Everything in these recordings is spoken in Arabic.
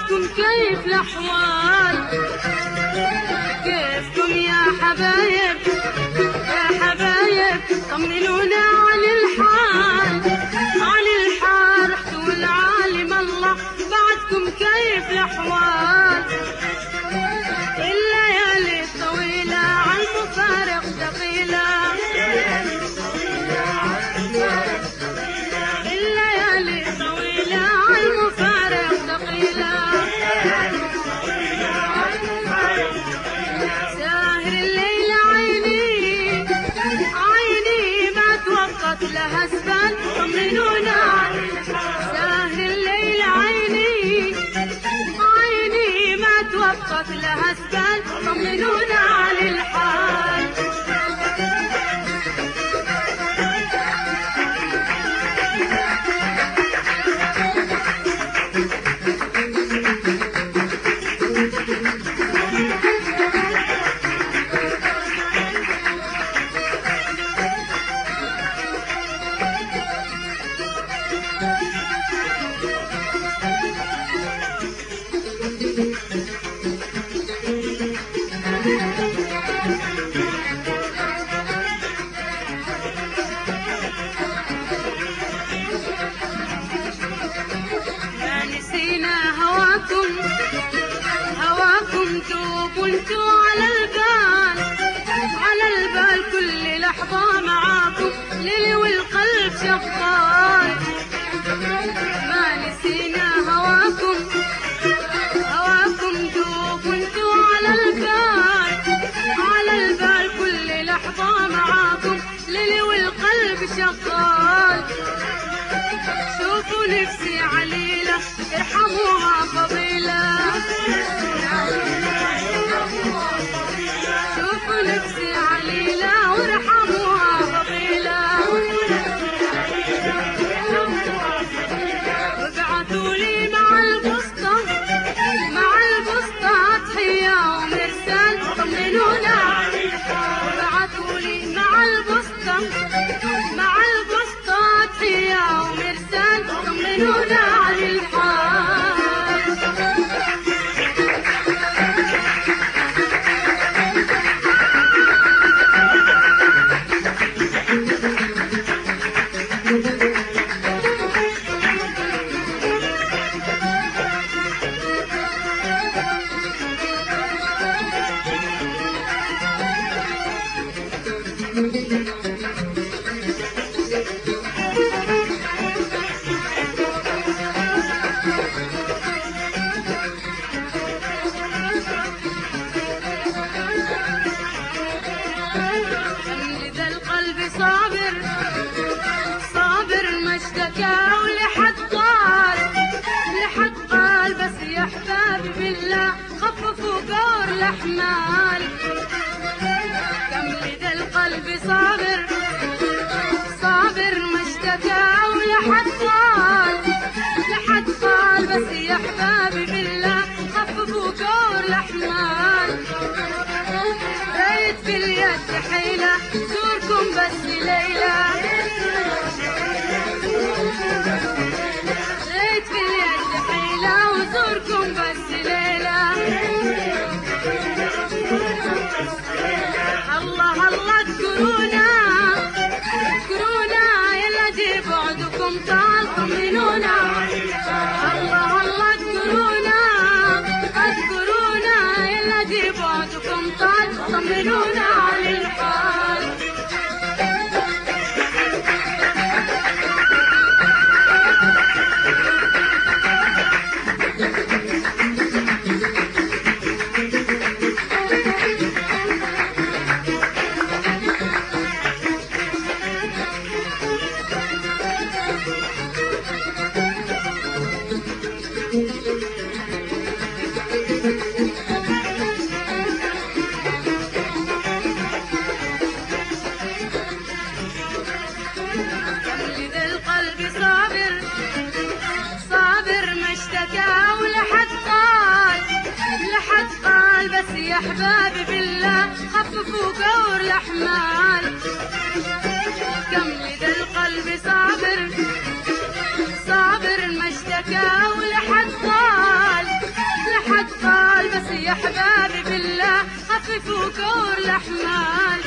بعدكم كيف الأحوال؟ كيفكم يا حبايب يا حبايب؟ طمنونا عن الحال عن الحال. رحتوا العالم الله بعدكم كيف الأحوال؟ الليالي الطويلة عن مفارق ثقيلة، الليالي الطويلة عن مفارق ثقيلة. ساهر الليل عيني عيني ما توقت لها سبال. طمنونا ساهر الليل عيني عيني ما توقت لها سبال. طمنونا عن الحال. ما نسينا هواكم هواكم دوب وانتو على البال على البال. كل لحظة معاكم ليل والقلب شغال. ما نسينا هواكم هواكم دوب وانتو على البال على البال. كل لحظة معاكم ليل والقلب شغال. شوفوا نفسي عليلة ارحموها فضيلة. شوفوا نفسي عليلة وارحموها فضيلة. وابعثوا لي مع البسطة تحية ومرسال. طمنونا وابعثوا لي مع البسطة تحية ومرسال. طمنونا عن الحال. لذا القلب صابر صابر ما اشتكى ولحد قال بس يا احبابي بالله خففوا جور الاحمال. كم لذا القلب صابر ما اشتكى ولحد قال بس يا احبابي بالله خففوا جور الاحمال. ريت في اليد حيلة زوركم بس ليلة. ريت في اليد حيلة وزوركم بس ليلة. الله الله اذكرونا يلا دي بعدكم طال. طمنونا الله الله اذكرونا يلا دي بعدكم طال. طمنونا عن الحال. لذا القلب صابر ما اشتكى ولحد قال بس يا احبابي بالله خففوا جور الاحمال. كم لذا القلب صابر ما اشتكى ولحد يا حبابي بالله خففوا كور الأحمال.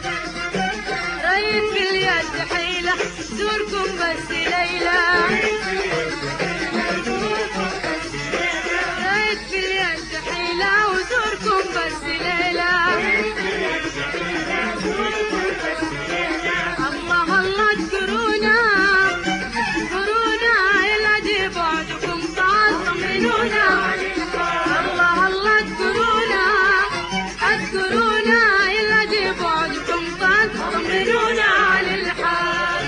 رايد في اليد حيلة زوركم بس ليلى، رايد في اليد حيلة وزوركم بس ليلى. الله الله اذكرونا اذكرونا الذي بعدكم طال طمنونا. الله الله اذكرونا اذكرونا الذي بعدكم طال طمنونا على الحال.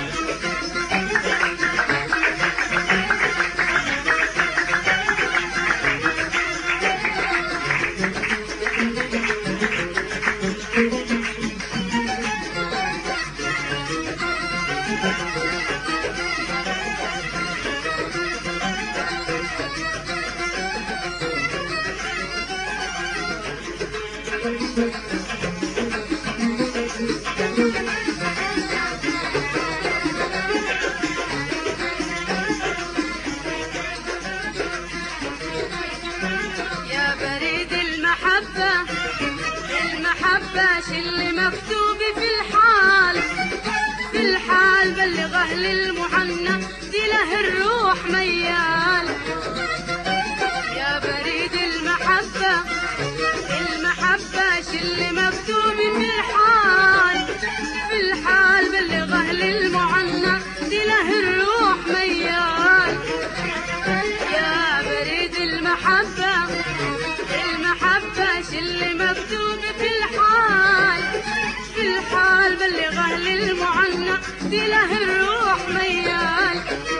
يا بريد المحبة المحبة شل مكتوب في الحال في الحال، بلغه للمحنى دي له الروح ميال. يا بريد المحبة المحبة شل مكتوب في الحال في الحال، بلغه للمعنى دي له الروح ميال. يا بريد المحبة المحبة شل مكتوب في الحال في الحال، بلغه للمعنى دي له الروح ميال.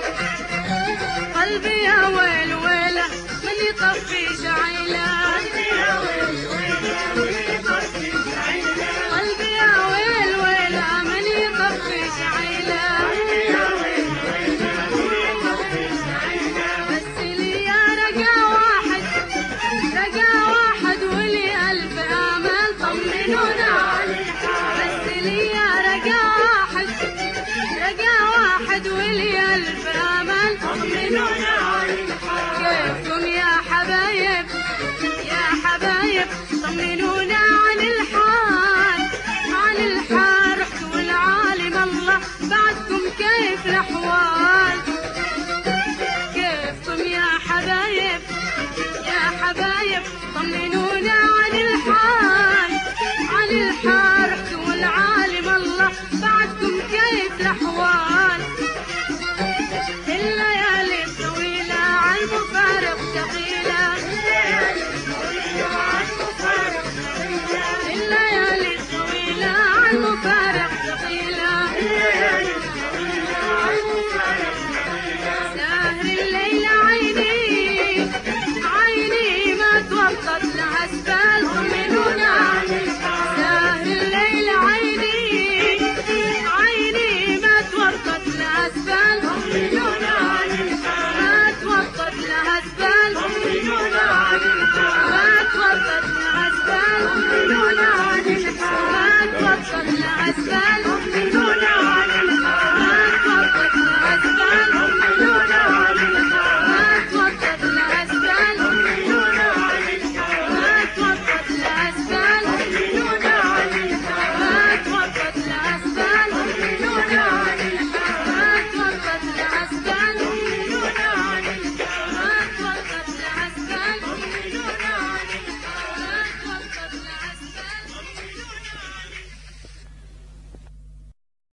قلبي يا ويل ويله من يطفي شعيله، قلبي يا ويل ويله من يطفي شعيله. بس لي يا رقا واحد رقا واحد ولي ألف آمل طمنونا. بس لي يا رقا واحد رقا واحد ولي ألف آمل طمنونا. كيفكم يا حبايب يا حبايب طمنونا عن الحال عن الحال. رحتوا العالم الله بعدكم كيف الأحوال. كيفكم يا حبايب يا حبايب طمنونا عن الحال عن الحال.